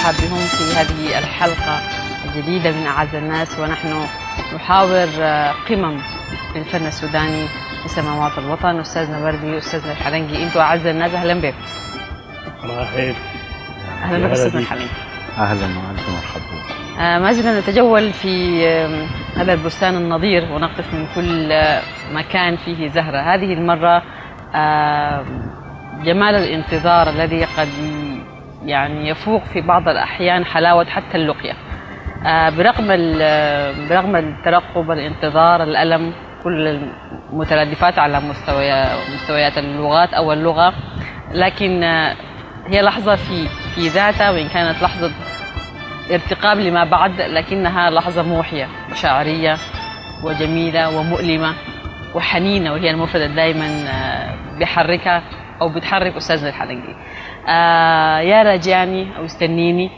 نرحب بهم في هذه الحلقة الجديدة من أعز الناس، ونحن نحاور قمم للفن السوداني في سماوات الوطن. أستاذنا وردي، أستاذنا الحلنجي، أنتوا أعز الناس، أهلا بكم. الله خير. أهلا بك أستاذنا الحلنجي. أهلا وأنتم مرحبا. ما زلنا نتجول في هذا البستان النظير ونقف من كل مكان فيه زهرة. هذه المرة جمال الانتظار الذي قد يعني يفوق في بعض الأحيان حلاوة حتى اللقية. برغم الترقب، الانتظار، الألم، كل المترادفات على مستويات اللغات أو اللغة، لكن هي لحظة في ذاتها، وإن كانت لحظة ارتقاب لما بعد، لكنها لحظة موحية وشعرية وجميلة ومؤلمة وحنينة، وهي المفردة دائما بيحركها أو بتحرك أستاذنا الحلنجي. يا راجعني أو استنيني،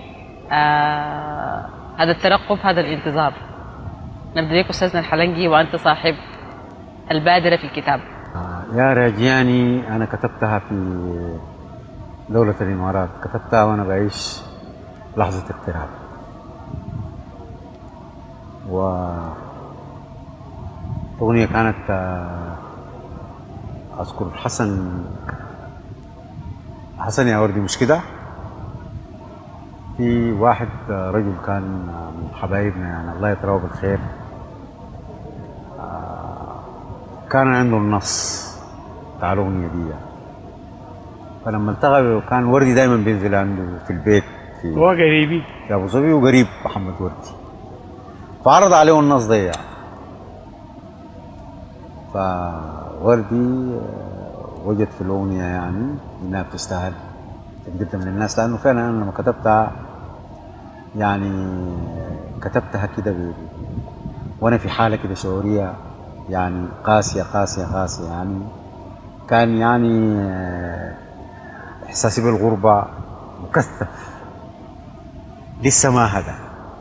هذا الترقب، هذا الانتظار. نبدأ بك أستاذنا الحلنجي، وأنت صاحب البادرة في الكتاب. يا راجعني أنا كتبتها في دولة الإمارات، كتبتها وأنا بعيش لحظة اضطراب، وأغنية كانت أذكر حسن يا وردي، مش كده؟ في واحد رجل كان من حبايبنا، يعني الله يتراه بالخير، كان عنده النص بتاع الأغنية دي، فلما التقى كان وردي دايما بينزل عنده في البيت هو قريبي في أبو ظبي، وقريب محمد وردي، فعرض عليه النص ده، فوردي وجد في الأغنية يعني إنها بتستاهل تقدم للناس، لأنه فعلا أنا لما كتبتها يعني كتبتها كده وأنا في حالة كده شعورية يعني قاسية قاسية قاسية، يعني كان يعني إحساسي بالغربة مكثف لسه ما هدى.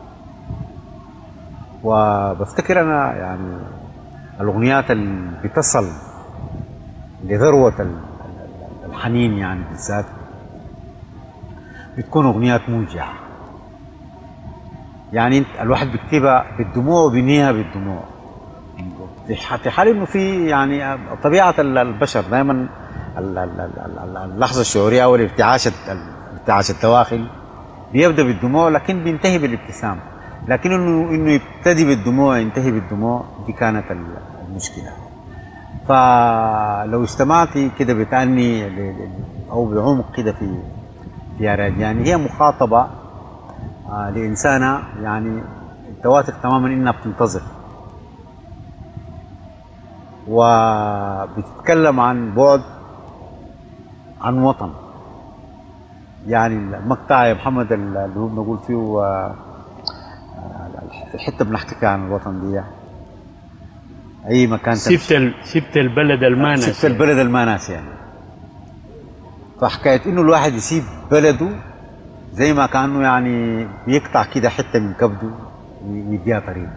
وبفتكر أنا يعني الأغنيات اللي بتصل لذروة الحنين يعني بالذات بتكون أغنيات موجعة، يعني الواحد بيكتبها بالدموع وبينهيها بالدموع، في حال إنه في يعني طبيعة البشر دائما اللحظة الشعورية أو الارتعاش الدواخل بيبدأ بالدموع لكن بينتهي بالابتسام، لكن إنه يبتدي بالدموع ينتهي بالدموع، دي كانت المشكلة. فلو استمعتي كده بتأني أو بعمق كده في يا راجعني، هي مخاطبة لإنسانة يعني توافق تماما إنها بتنتظر، وبتتكلم عن بعد عن وطن. يعني المقطع يا محمد اللي هو بنقول فيه الحتة بنحكي فيها عن الوطن دي، أي مكان سبت البلد المانس، سبت البلد المانس يعني. فحكاية إنه الواحد يسيب بلده زي ما كأنه يعني بيقطع كده حتة من كبده ويديها طريق.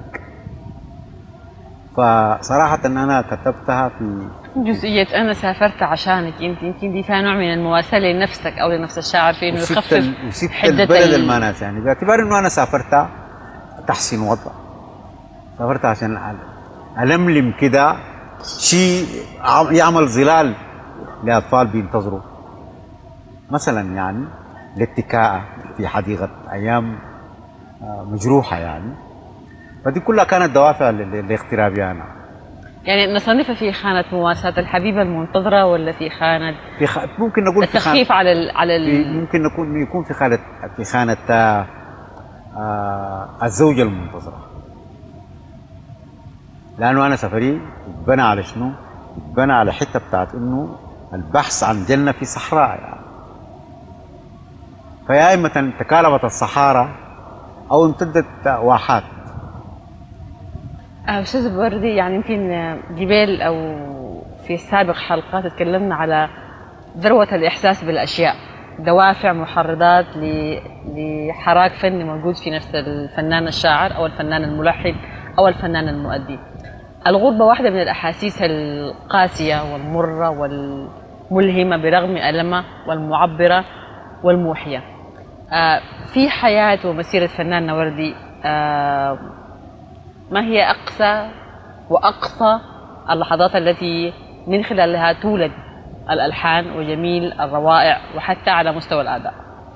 فصراحة أنا كتبتها في جزئية أنا سافرت عشانك، يمكن دي فيها نوع من المواساة لنفسك أو لنفس الشاعر في إنه يخفف حدة البلد المانس، يعني باعتبار إنه أنا سافرت تحسين وضع، سافرت عشان ألملم كده شيء يعمل ظلال لأطفال بينتظروا مثلا، يعني الاتكاء في حديقة أيام مجروحة يعني. فدي كلها كانت دوافع لاغترابي أنا. يعني نصنفها في خانة مواساة الحبيبة المنتظرة، ولا في خانة ممكن نقول في التخفيف على ممكن يكون في خانة الزوجة المنتظرة، لأنه أنا سفري اتبنى على شنو؟ اتبنى على حتة بتاعت إنه البحث عن جنة في صحراء يعني. فيا إما تكالبت الصحارى أو امتدت واحات. أستاذ وردي، يعني يمكن جبال أو في سابق حلقات تكلمنا على ذروة الإحساس بالأشياء، دوافع محرضات لحراك فني موجود في نفس الفنان الشاعر أو الفنان الملحن أو الفنان المؤدي. الغربة واحدة من الأحاسيس القاسية والمرة والملهمة برغم ألمها، والمعبرة والموحية. في حياة ومسيرة فنان وردي، ما هي أقسى وأقصى اللحظات التي من خلالها تولد الألحان وجميل الروائع وحتى على مستوى الأداء؟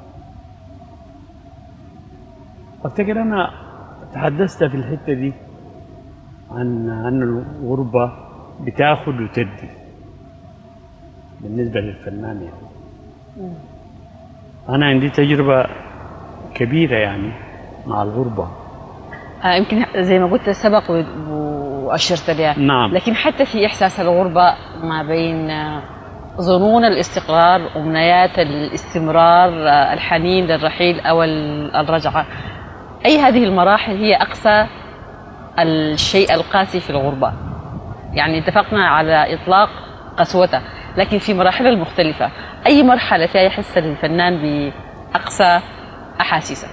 أفتكر أنا تحدثت في الحتة دي عن الغربة بتاخد وتدي بالنسبة للفنان يعني. أنا عندي تجربة كبيرة يعني مع الغربة. يمكن زي ما قلت سبق وأشرت لها. نعم. لكن حتى في إحساس الغربة ما بين ظنون الاستقرار، أمنيات الاستمرار، الحنين للرحيل أو الرجعة، أي هذه المراحل هي أقصى الشيء القاسي في الغربة. يعني اتفقنا على إطلاق قسوته، لكن في مراحل المختلفة أي مرحلة فيها يحس الفنان بأقصى أحاسيسه؟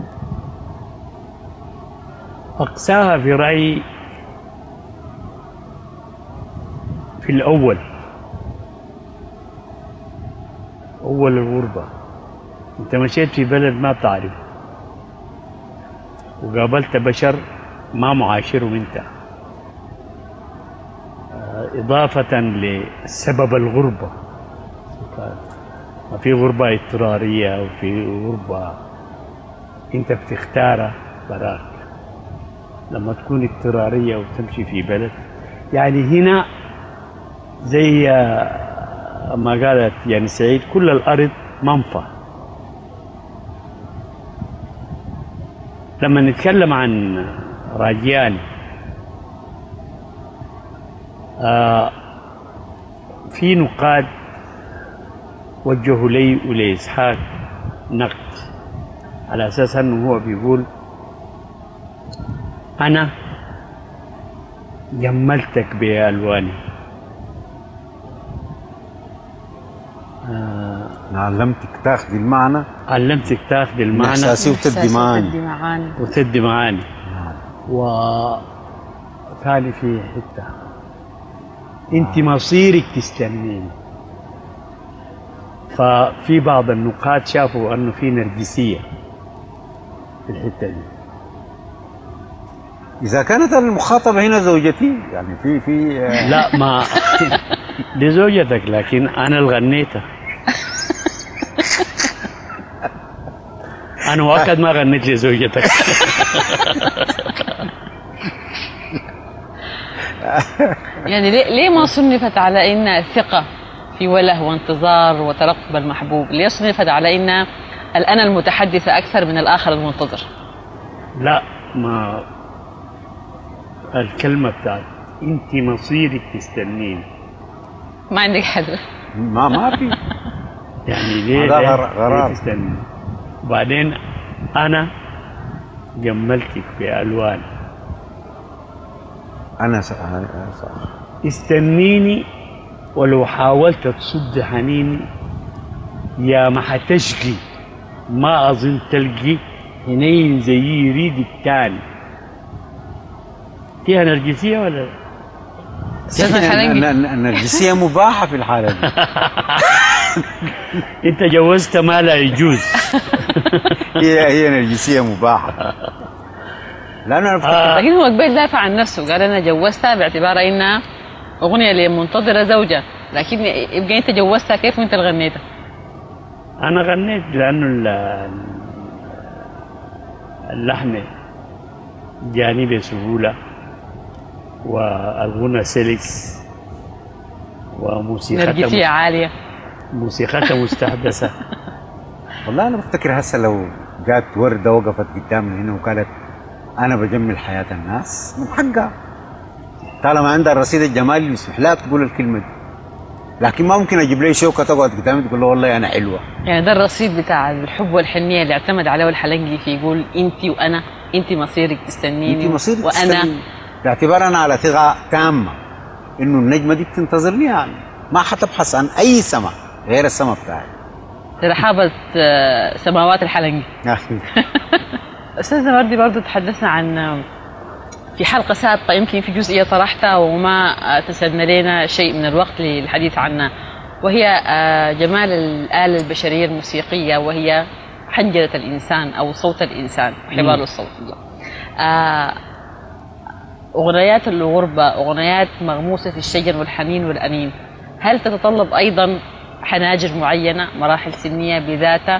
أقساها في رأيي في الأول، أول الغربة. أنت مشيت في بلد ما بتعرف وقابلت بشر ما معاشرهم أنت، إضافة لسبب الغربة. في غربة اضطرارية وفي غربة أنت بتختارها براك. لما تكون اضطرارية وتمشي في بلد، يعني هنا زي ما قالت يعني سعيد، كل الأرض منفى. لما نتكلم عن راجياني، في نقاد وجهوا لي ولإسحاق نقد على أساس أنه هو بيقول أنا جملتك بألواني، علمتك تاخذ المعنى، علمتك تاخذ المعنى إحساسي وتدي معاني. وثاني في حتة أنت مصيرك تستنيني. ففي بعض النقاد شافوا أنه في نرجسية في الحتة دي. إذا كانت المخاطبة هنا زوجتي يعني في لا، ما دي زوجتك، لكن أنا اللي غنيتها. أنا مؤكد ما غنيت لزوجتك. يعني ليه ما صنفت على إنها ثقة في وله وانتظار وترقب المحبوب؟ ليه صنفت على إنها الأنا المتحدثة أكثر من الآخر المنتظر؟ لا، ما الكلمة بتاعت أنت مصيرك تستنين، ما عندك حل. ما في يعني ليه غرار تستنين؟ وبعدين أنا جملتك بألوان، أنا صح. استنيني ولو حاولت تصد حنيني، يا ما حتشقي ما أظن تلقي حنين زي يريد التاني. فيها نرجسية ولا لا؟ النرجسية مباحة في الحالة دي. أنت جوزت ما لا يجوز. هي نرجسية مباحة. لأنه أنا لكن هو قبل دافع عن نفسه، قال أنا جوزتها باعتبار إنها أغنية لمنتظرة زوجة، لكن يبقى أنت جوزتها كيف وأنت اللي غنيتها؟ أنا غنيت لأنه اللحن جاني بسهولة، والغنى سلس، وموسيقى نرجسية عالية، موسيقى مستحدثة. والله أنا بفتكر هسه لو جات وردة وقفت قدامنا هنا وقالت أنا بجمل حياة الناس، من حقها طالما عندها الرصيد الجمالي يسمح لها تقول الكلمة دي. لكن ما ممكن أجيب لي شوكة تقعد قدامي تقول له والله أنا حلوة. يعني ده الرصيد بتاع الحب والحنية اللي اعتمد عليه الحلنجي في يقول أنت وأنا، أنت مصيرك تستنيني، أنت مصيرك وأنا تستنيني، باعتبار أنا على ثقة تامة إنه النجمة دي بتنتظرني، يعني ما حتبحث عن أي سما غير السما بتاعي. رحابة سماوات الحلنجي. أستاذنا وردي، برضو تحدثنا عن في حلقة سابقة يمكن في جزئية طرحتها وما تسنى لنا شيء من الوقت للحديث عنها، وهي جمال الآلة البشرية الموسيقية، وهي حنجرة الإنسان أو صوت الإنسان حباله الصوتية. أغنيات الغربة، أغنيات مغموسة في الشجن والحنين والأنين، هل تتطلب أيضا حناجر معينة، مراحل سنية بذاتها،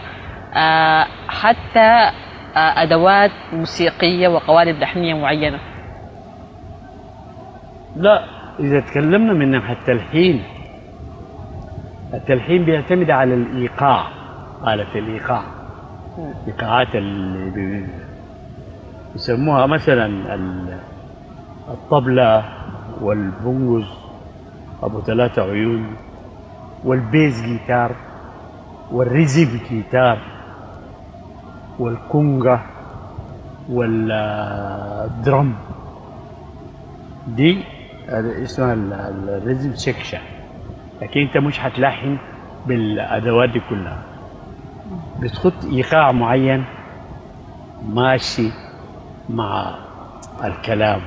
حتى أدوات موسيقية وقوالب لحنية معينة؟ لا، إذا تكلمنا من ناحية التلحين بيعتمد على الإيقاع، آلة الإيقاع، إيقاعات اللي يسموها مثلا الطبلة والبونجوز أبو 3 عيون والبيز جيتار والريزب جيتار والكونغا والدرم، دي اسمها الريزم سكشن. لكن انت مش هتلحن بالادوات دي كلها، بتحط ايقاع معين ماشي مع الكلام.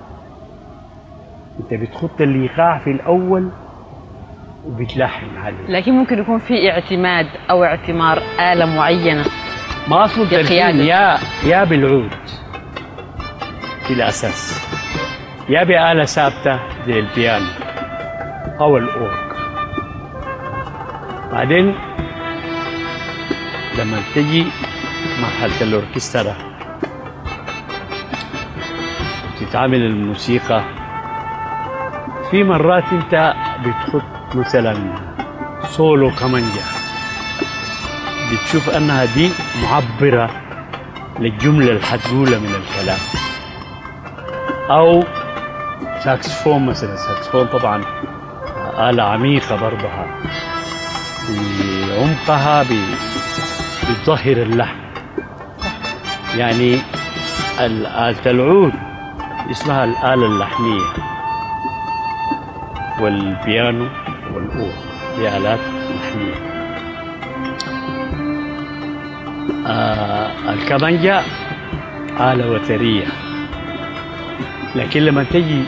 انت بتحط الايقاع في الاول وبتلحن عليه. لكن ممكن يكون في اعتماد او اعتمار آلة معينة، ما اصل التلحين يا بالعود في الاساس، يا بآلة ثابتة زي البيانو أو الأورج. بعدين لما تجي مرحلة الأوركسترا تتعامل الموسيقى، في مرات أنت بتحط مثلا سولو كمانجا، بتشوف أنها دي معبرة للجملة اللي حتقولها من الكلام. أو ساكسفون مثلا، الساكسفون طبعا آلة عميقة برضها، بعمقها بتظهر اللحن. يعني آلة العود اسمها الآلة اللحنية، والبيانو والأورج دي آلات لحنية. الكمانجا آلة وترية. لكن لما تجي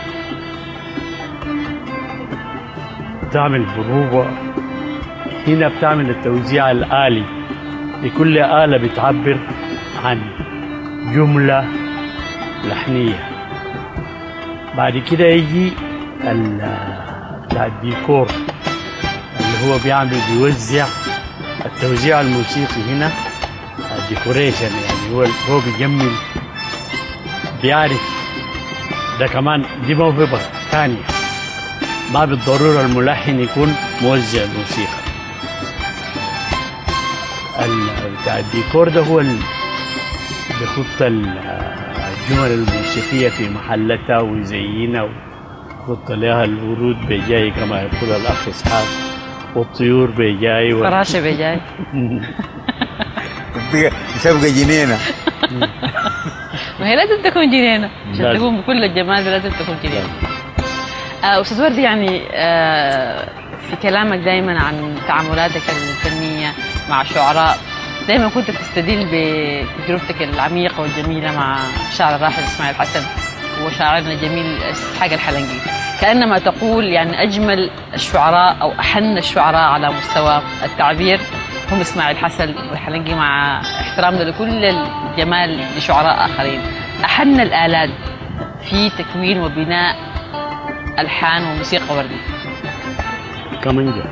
تعمل بروفة هنا بتعمل التوزيع الآلي، لكل آلة بتعبر عن جملة لحنية. بعد كده يجي بتاع الديكور اللي هو بيوزع التوزيع الموسيقي هنا، الديكوريشن، يعني هو بيجمل، بيعرف. ده كمان دي موهبة ثانية، ما بالضرورة الملحن يكون موزع الموسيقى. بتاع الديكور ده هو اللي بيحط الجمل الموسيقية في محلتها ويزينها ويحط لها الورود بجاي كما يقول الأخ إسحاق، والطيور بجاي فراشة بجاي تبقى جنينة. ما هي لازم تكون جنينة عشان تكون بكل الجمال، لازم تكون جنينة. أستاذ وردي، يعني في كلامك دائما عن تعاملاتك الفنية مع شعراء، دائما كنت تستدل بتجربتك العميقة والجميلة مع الشاعر الراحل إسماعيل حسن وشاعرنا الجميل إسحاق الحلنجي، كأنما تقول يعني أجمل الشعراء أو أحن الشعراء على مستوى التعبير هم إسماعيل حسن والحلنجي، مع احترامنا لكل الجمال لشعراء آخرين. أحن الآلات في تكوين وبناء ألحان وموسيقى وردي؟ كمانجا.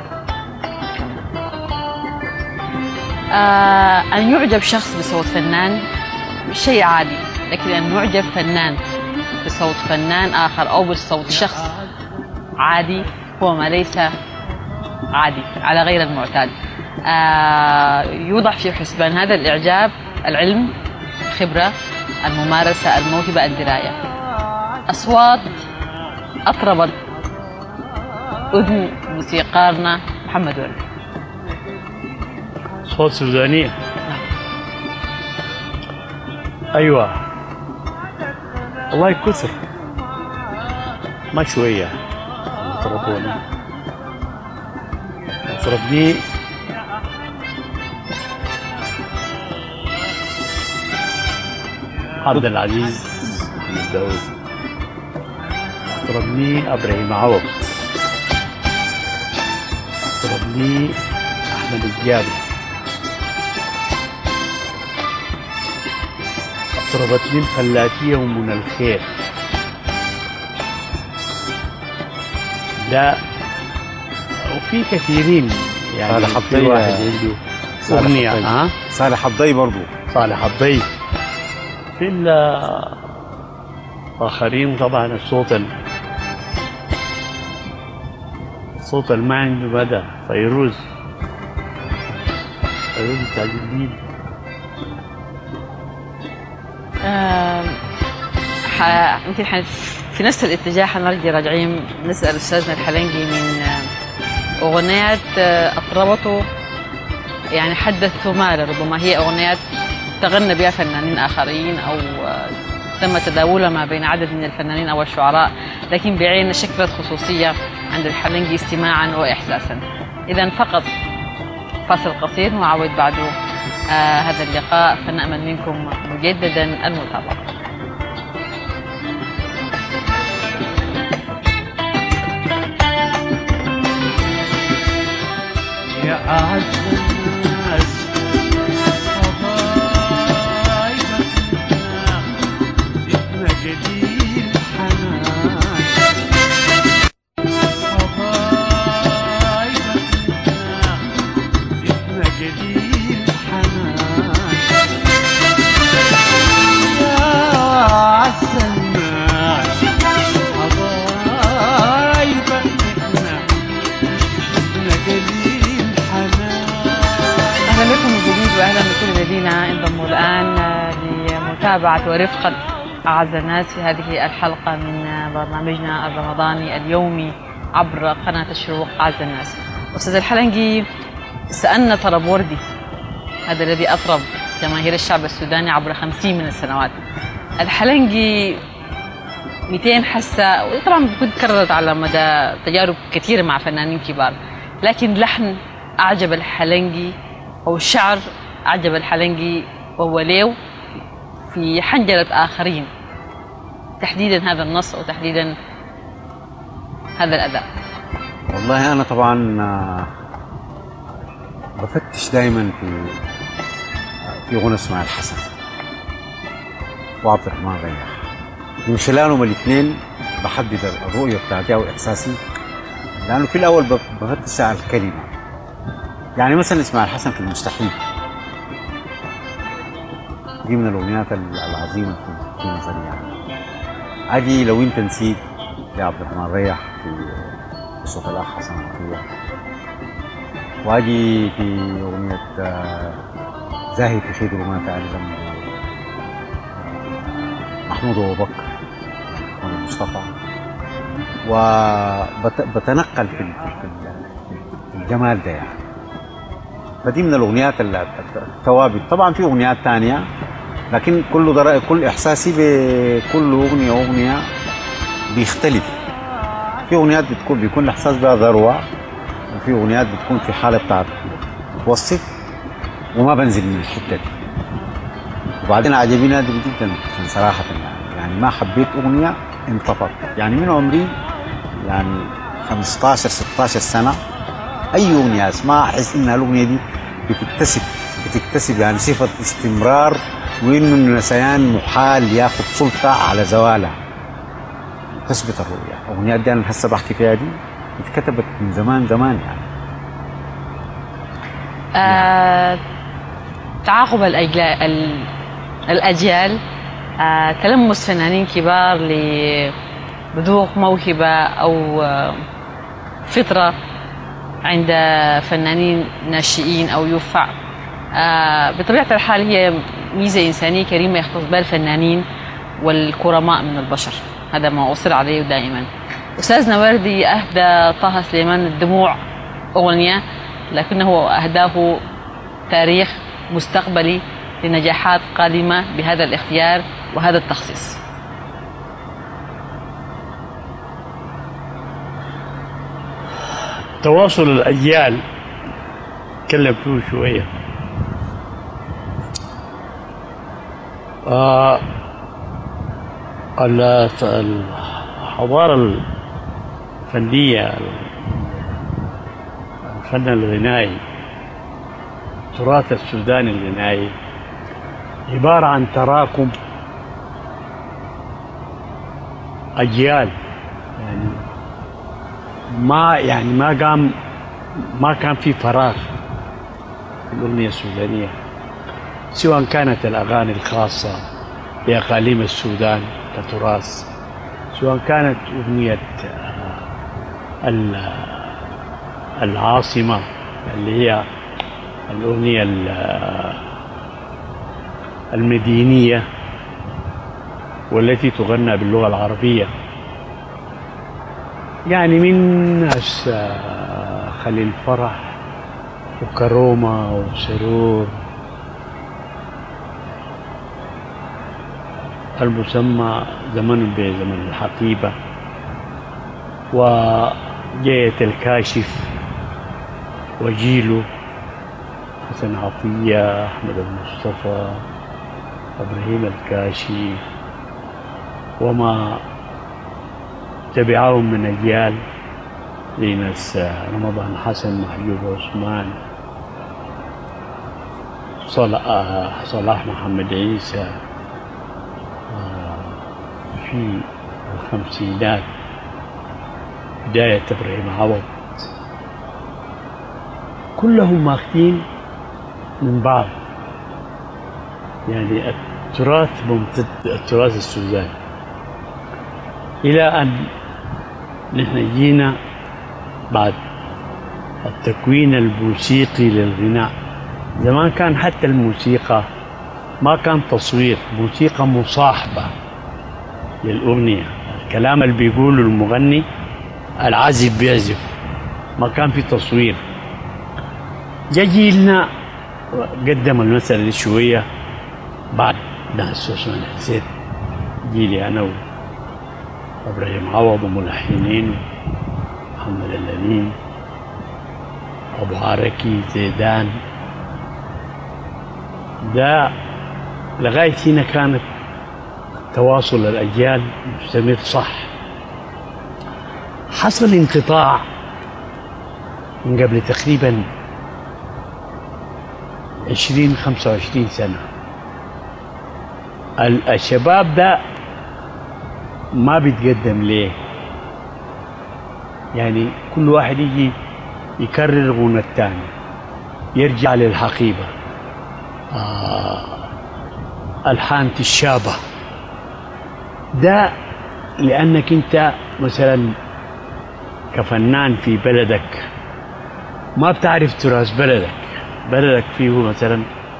أن يعجب شخص بصوت فنان شيء عادي، لكن أن يعجب فنان بصوت فنان آخر أو بصوت شخص عادي هو ما ليس عادي على غير المعتاد. يوضع في حسبان هذا الإعجاب العلم، الخبرة، الممارسة، الموهبة، الدراية. أصوات أطربت أذن موسيقارنا محمد وردي. صوت سودانية. أيوة، الله يكسر، ما شوية طربني عبد العزيز داود، طربني إبراهيم عوض، طربني أحمد الجابر، أطربتني الفلاتية ومن الخير. لا، وفي كثيرين يعني. صالح في الضي، واحد عنده أغنية. صالح الضي برضو. صالح الضي. في الآخرين طبعا الصوت اللي ما عنده مدى. فيروز بتاع جديد. يمكن في نفس الاتجاه حنرجع راجعين نسأل أستاذنا الحلنجي من أغنيات أطربته، يعني حدثوا ماله، ربما هي أغنيات تغنى بها فنانين آخرين أو تم تداولها ما بين عدد من الفنانين أو الشعراء، لكن بعين شكلت خصوصية عند الحلنجي استماعا وإحساسا. إذا فقط فاصل قصير وعود بعده هذا اللقاء، فنأمل منكم مجددا المتابعة. يا أعز الناس حبايبنا زدنا جديد حنان، حبايبنا زدنا جديد حنان. يا أعز الناس حبايبنا زدنا جديد. أهلا بكم من جديد وأهلا بكل الذين انضموا الآن لمتابعة ورفقة أعز الناس في هذه الحلقة من برنامجنا الرمضاني اليومي عبر قناة الشروق أعز الناس. أستاذ الحلنجي، سألنا طرب وردي، هذا الذي أطرب جماهير الشعب السوداني عبر 50 من السنوات. الحلنجي 200 حسة، وطبعا كنت كررت على مدى تجارب كثيرة مع فنانين كبار، لكن لحن أعجب الحلنجي أو الشعر أعجب الحلنجي وهو ليو في حنجرة آخرين، تحديدا هذا النص أو تحديدا هذا الأداء. والله أنا طبعا بفتش دائما في غنى اسماعيل حسن وعبد الرحمن رياح، من خلالهم الاثنين بحدد الرؤية بتاعتي أو إحساسي، لأنه في الأول بفتش على الكلمة. يعني مثلا اسماعيل حسن في المستحيل دي من الأغنيات العظيمة في نظري. يعني أجي لو أنت نسيت لعبد الرحمن رياح في صوت الأخ حسن عطية، وأجي في أغنية زاهي في خير وما تعلم محمود أبو بكر محمود مصطفى، وبتنقل في الجمال ده. يعني فدي من الاغنيات الثوابت. طبعا في اغنيات ثانيه، لكن كل احساسي بكل اغنيه بيختلف. في اغنيات بيكون الاحساس بها ذروه، وفي اغنيات بتكون في حاله بتاعت متوسط وما بنزل من الحته دي. وبعدين عجبني هذه جدا صراحه، يعني ما حبيت اغنيه انطفت. يعني من عمري يعني 15 16 سنه اي اغنيه اسمعها احس ان الاغنيه دي بتكتسب يعني صفه استمرار، وانه النسيان محال ياخذ سلطه على زوالها. تثبت الرؤيه. الاغنيات دي انا هسه بحكي فيها دي اتكتبت من زمان يعني. تعاقب الأجيال، تلمس فنانين كبار لبذوق موهبة أو فطرة عند فنانين ناشئين أو يوفع، بطبيعة الحال هي ميزة إنسانية كريمة يختص بها الفنانين والكرماء من البشر. هذا ما أصر عليه دائما. أستاذنا وردي أهدى طه سليمان الدموع أغنية، لكنه أهداه تاريخ مستقبلي لنجاحات قادمة بهذا الاختيار وهذا التخصيص. تواصل الأجيال نتكلم فيه شوية. الحضارة الفنية، الفن الغنائي، التراث السوداني الغنائي عبارة عن تراكم أجيال، يعني ما كان في فراغ في الأغنية السودانية، سواء كانت الأغاني الخاصة بأقاليم السودان كتراث، سواء كانت أغنية العاصمة اللي هي الأغنية المدينية والتي تغنى باللغة العربية، يعني من خليل فرح وكرومة وسرور، المسمى زمن بزمن الحقيبة، وجاية الكاشف وجيلو، حسن عطية، أحمد المصطفى، إبراهيم الكاشف، وما تبعهم من أجيال زي ناس رمضان حسن، محجوب عثمان، صلاح محمد عيسى، في الخمسينات بداية إبراهيم عوض، كلهم ماخذين من بعض، يعني التراث ممتد، التراث السوداني، إلى أن نحن جينا بعد التكوين الموسيقي للغناء. زمان كان حتى الموسيقى ما كان تصوير، موسيقى مصاحبة للأغنية، الكلام اللي بيقوله المغني العازف بيعزف، ما كان في تصوير. جا جيلنا قدم المسألة دي شوية بعد ناس عثمان حسين، جيلي أنا وإبراهيم عوض وملحنين محمد الأمين، أبو عركي، زيدان، ده لغاية هنا كانت تواصل الأجيال مستمر صح. حصل انقطاع من قبل تقريبا 20-25 سنة. الشباب ده ما بيتقدم ليه، يعني كل واحد يجي يكرر غنى الثاني، يرجع للحقيبة، ألحان الشابة، ده لأنك أنت مثلا كفنان في بلدك ما بتعرف تراث بلدك فيه مثلا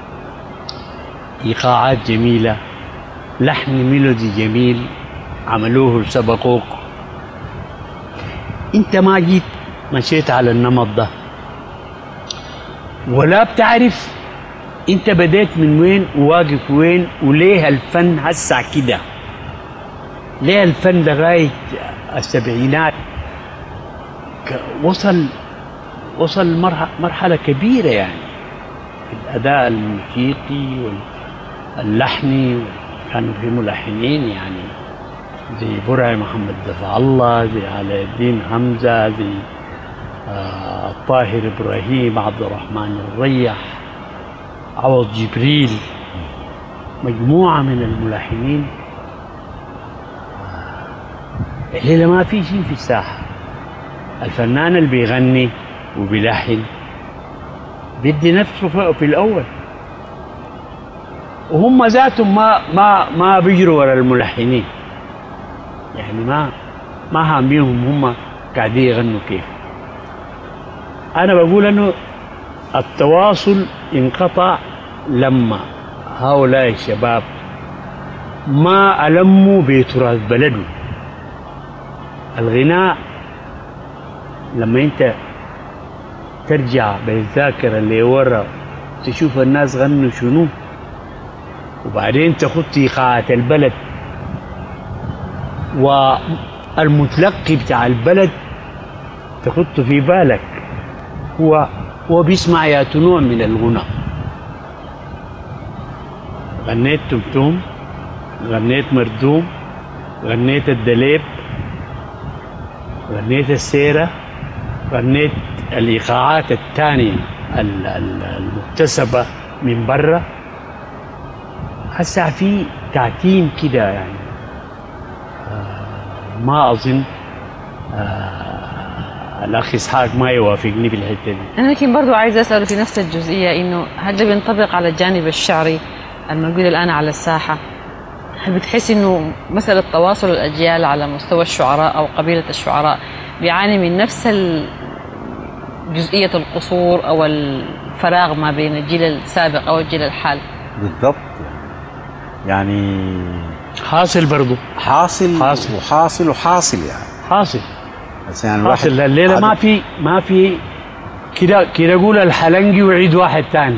إيقاعات جميلة، لحن ميلودي جميل عملوه سبقوك، انت ما جيت مشيت على النمط ده، ولا بتعرف انت بديت من وين وواقف وين، وليه الفن هسع كده، ليه الفن لغاية السبعينات وصل مرحلة كبيرة يعني في الأداء الموسيقي واللحني. كانوا في ملحنين يعني زي برعي محمد دفع الله، زي علاء الدين حمزة، زي الطاهر إبراهيم، عبد الرحمن الريح، عوض جبريل، مجموعة من الملحنين. الليلة ما في شيء في الساحة، الفنان اللي بيغني وبيلحن بيدي نفسه في الأول، وهم ذاتهم ما بيجروا ورا الملحنين، يعني ما هاميهم هم قاعدين يغنوا كيف. أنا بقول إنه التواصل انقطع لما هؤلاء الشباب ما ألموا بتراث بلده. الغناء لما أنت ترجع بالذاكرة اللي ورا تشوف الناس غنوا شنو، وبعدين تخط إيقاعات البلد والمتلقي بتاع البلد تخطه في بالك، هو بيسمع يا نوع من الغنى. غنيت تمتوم، غنيت مردوم، غنيت الدليب، غنيت السيرة، غنيت الإيقاعات الثانية المكتسبة من برا. هسه في تعتيم كده يعني ما أظن الأخ إسحاق ما يوافقني في الحتة دي. أنا لكن برضو عايز أسأله في نفس الجزئية، إنه هل ده بينطبق على الجانب الشعري الموجود الآن على الساحة؟ هل بتحس إنه مسألة تواصل الأجيال على مستوى الشعراء أو قبيلة الشعراء بيعاني من نفس جزئية القصور أو الفراغ ما بين الجيل السابق أو الجيل الحالي؟ بالضبط يعني حاصل برضو، حاصل حاصل. وحاصل وحاصل يعني حاصل بس يعني حاصل. الليلة ما في كده أقول الحلنجي وعيد واحد تاني.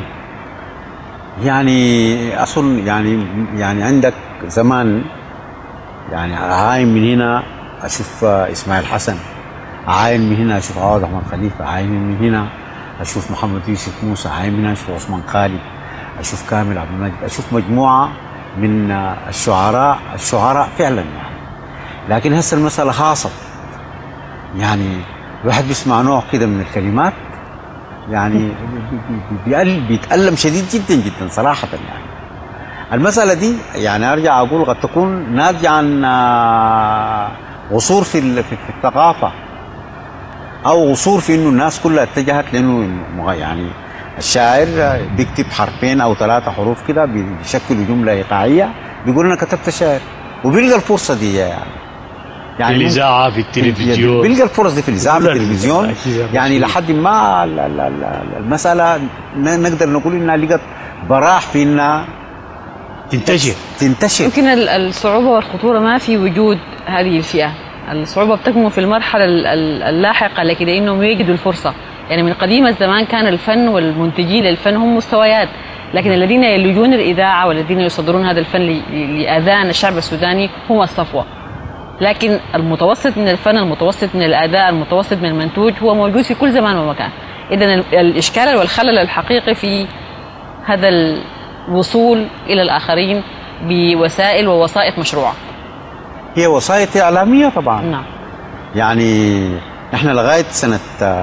يعني أصل يعني عندك زمان يعني عاين من هنا أشوف إسماعيل حسن، عاين من هنا أشوف عوض أحمد خليفة، عاين من هنا أشوف محمد يوسف موسى، عاين من هنا أشوف عثمان خالد، أشوف كامل عبد المجيد، أشوف مجموعة من الشعراء فعلا يعني. لكن هسه المسألة خاصة يعني الواحد بيسمع نوع كده من الكلمات يعني بيتألم شديد جدا جدا صراحة يعني. المسألة دي يعني أرجع أقول قد تكون ناتجة عن قصور في الثقافة أو قصور في إنه الناس كلها اتجهت لأنه يعني الشاعر بيكتب حرفين أو 3 حروف كده بيشكلوا جملة إيقاعية بيقول أنا كتبت شعر، وبيلقى الفرصة دي يعني في الإذاعة في التلفزيون، بيلقى الفرص دي في الإذاعة في التلفزيون يعني لحد ما المسألة نقدر نقول إنها لقت براح في إنها تنتشر. يمكن الصعوبة والخطورة ما في وجود هذه الفئة، الصعوبة بتكمن في المرحلة اللاحقة لكده إنهم يجدوا الفرصة. يعني من قديم الزمان كان الفن والمنتجين للفن هم مستويات، لكن الذين يلجون الإذاعة والذين يصدرون هذا الفن لأذان الشعب السوداني هم الصفوة. لكن المتوسط من الفن، المتوسط من الأداء، المتوسط من المنتوج هو موجود في كل زمان ومكان. إذن الإشكال والخلل الحقيقي في هذا الوصول إلى الآخرين بوسائل ووسائط مشروعة. هي وسائط إعلامية طبعا. نعم. يعني احنا لغاية سنة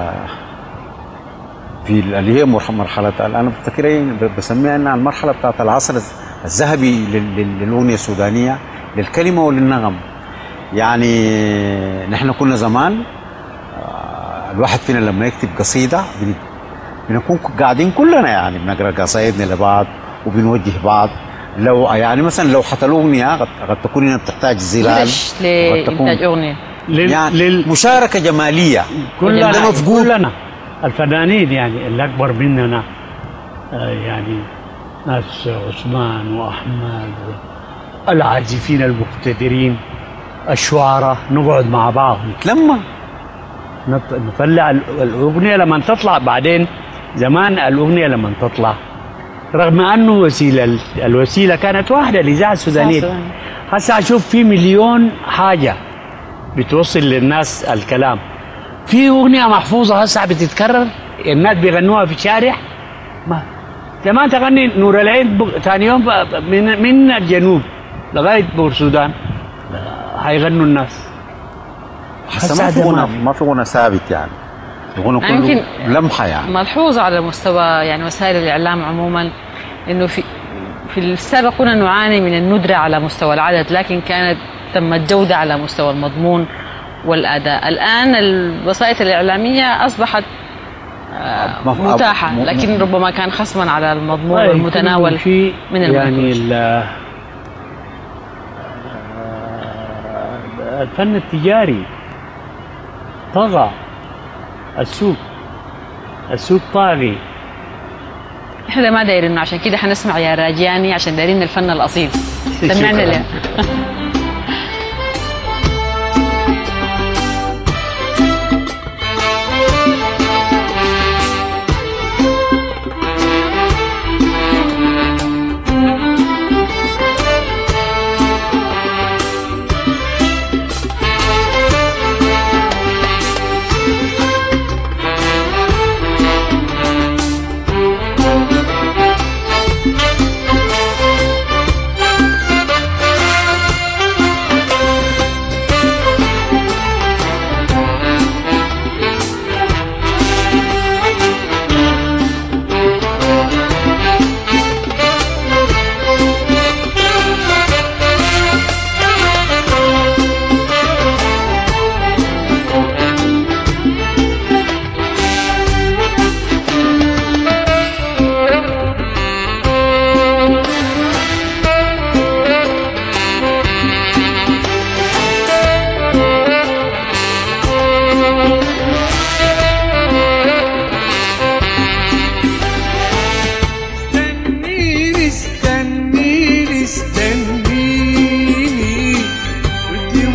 في اللي هي مرحلة أنا بفتكر بسميها أنها المرحلة بتاعت العصر الذهبي للأغنية السودانية للكلمة وللنغم. يعني نحن كنا زمان الواحد فينا لما يكتب قصيدة بنكون قاعدين كلنا يعني بنقرأ قصايدنا لبعض وبنوجه بعض. لو يعني مثلا لو حتى الأغنية قد تكون هنا بتحتاج زلال لإنتاج أغنية يعني مشاركة جمالية كلنا الفنانين يعني اللي أكبر مننا يعني ناس عثمان وأحمد العازفين المقتدرين الشعراء نقعد مع بعض نتلمى نطلع الأغنية لما تطلع. بعدين زمان الأغنية لما تطلع رغم أنه الوسيلة كانت واحدة الإذاعة السودانية، هسه أشوف في مليون حاجة بتوصل للناس الكلام. في أغنية محفوظة هسه بتتكرر الناس بيغنوها في الشارع، ما زمان تغني نور العين ثاني يوم من الجنوب لغاية بورسودان هيغنوا الناس. هسه ما في غنى ثابت يعني الغنى كله لمحة يعني. ملحوظ على مستوى يعني وسائل الإعلام عموما إنه في السابق كنا نعاني من الندرة على مستوى العدد، لكن كانت تمت جودة على مستوى المضمون والأداء. الآن الوسائط الإعلامية أصبحت متاحة، لكن ربما كان خصما على المضمون والمتناول من المنتوج. يعني الفن التجاري طغى، السوق طاغي. احنا ما دايرين، عشان كده حنسمع يا راجياني عشان دايرين الفن الأصيل. سمعنا له.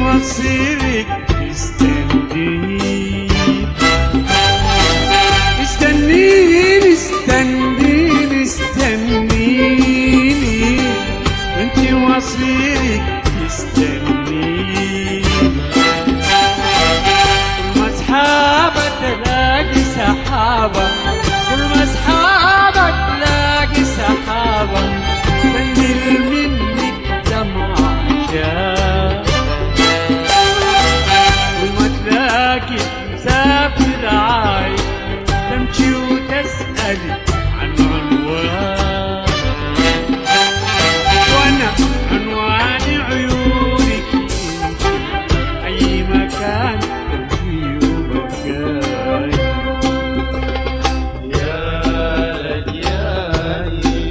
مصيرك استنيني استنيني استنيني استنيني انت مصيرك استنيني كل ما سحابة تلاقي سحابة كل ما سحابة تلاقي سحابة تنزل منك دمعة عشاق وما تلاقي مسافر عايش تمشي وتسألي عن عنوان وانا عنوان عيونك اي مكان تمشي ومكان يا لجياني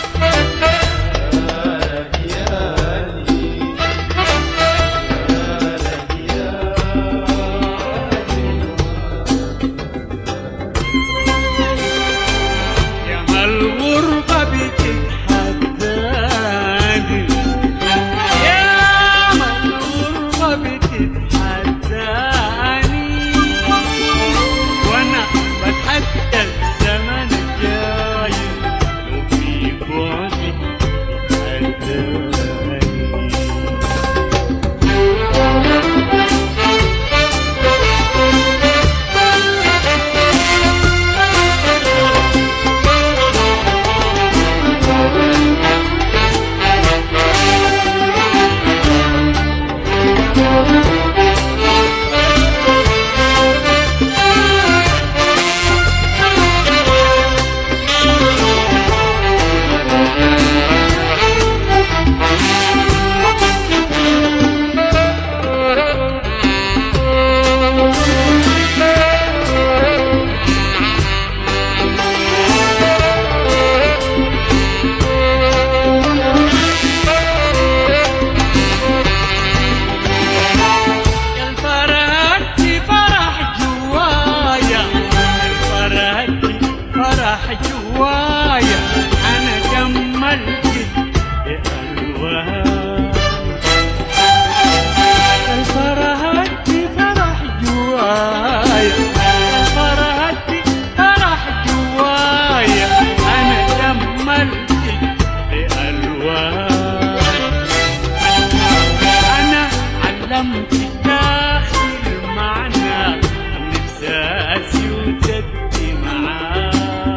جوايا انا جملت بألوان الفرحة فرح جوايا الفرحة فرح جوايا انا جملت بألوان انا علمت داخل المعنى من احساسي وجدي معاك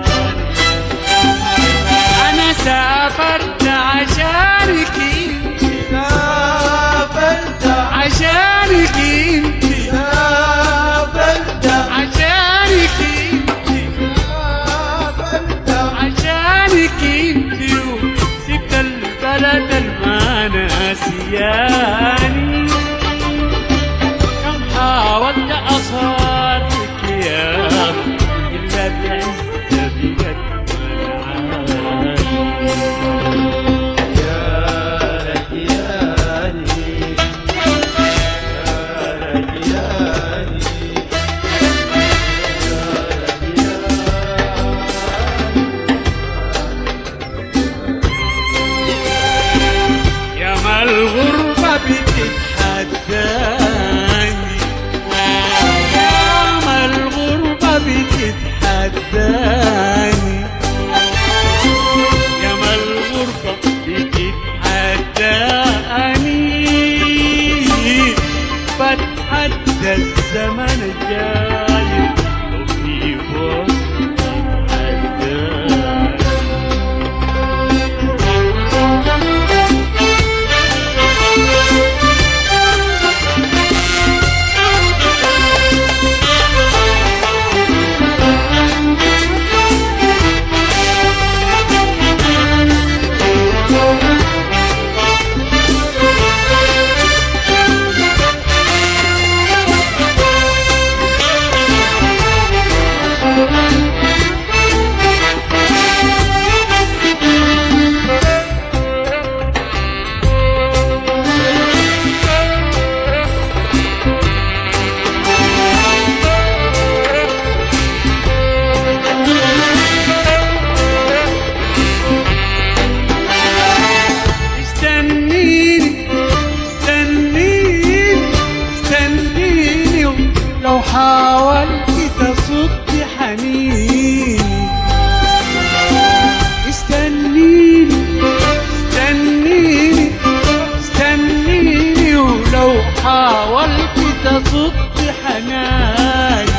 سافرت عشانك انت سافرت عشانك انت سافرت عشانك انت سافرت عشانك انت وسبت البلد المناسياني كم حاولت اصارك يا الا بعز بجد الغربة بتتحداني ياما الغربة بتتحداني ياما الغربة بتتحداني بتحدى الزمن الجاي وفي وقت حاولت تصد حناني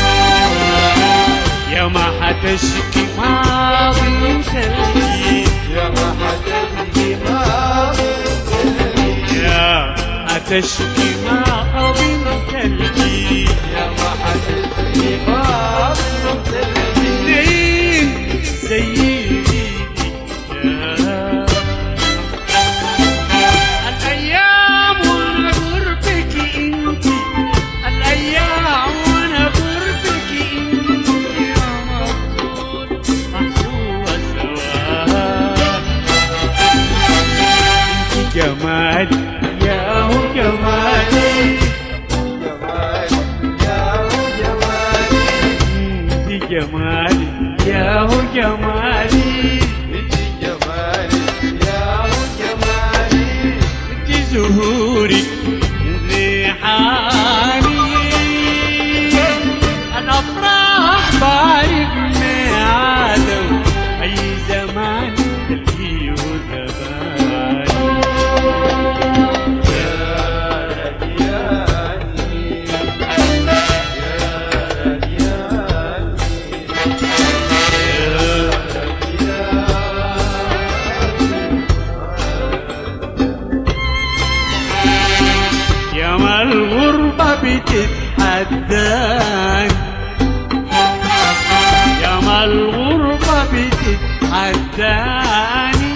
يا ما حتشكي ماضي وسلبي يا ما حتشكي ماضي وسلبي يا حتشكي ماضي وسلبي يا ما حتشكي ماضي وسلبي زين الأيام وأنا قربك أنت الأيام وأنا قربك أنت يا مفضول محسوبة سوا أنت جمالي يا هو جمالي جمالي يا هو جمالي انت جمالي يا هو جمالي انت زهوري ريحاني الافراح بارد ميعادو اي زمان تلقيه زماني ياما الغربة بتتحداني ياما الغربة بتتحداني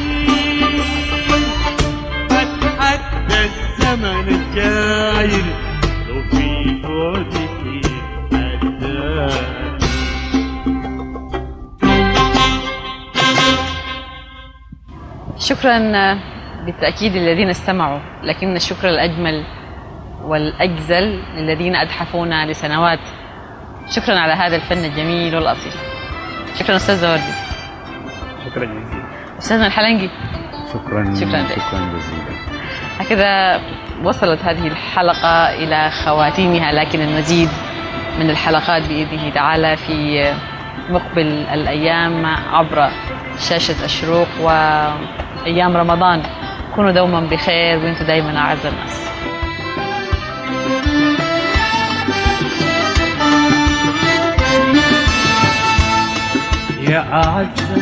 بتحدى الزمن الجايل لو في بعدك يتحداني. شكرا بالتأكيد للذين استمعوا، لكن الشكر الأجمل والأجزل للذين أتحفونا لسنوات. شكرا على هذا الفن الجميل والأصيل. شكرا أستاذ وردي. شكرا جزيلا أستاذنا الحلنجي. شكرا شكرا جزيلا. هكذا وصلت هذه الحلقة إلى خواتيمها، لكن المزيد من الحلقات بإذنه تعالى في مقبل الأيام عبر شاشة الشروق وأيام رمضان. كونوا دوما بخير وانتم دائما أعز الناس. يا أعز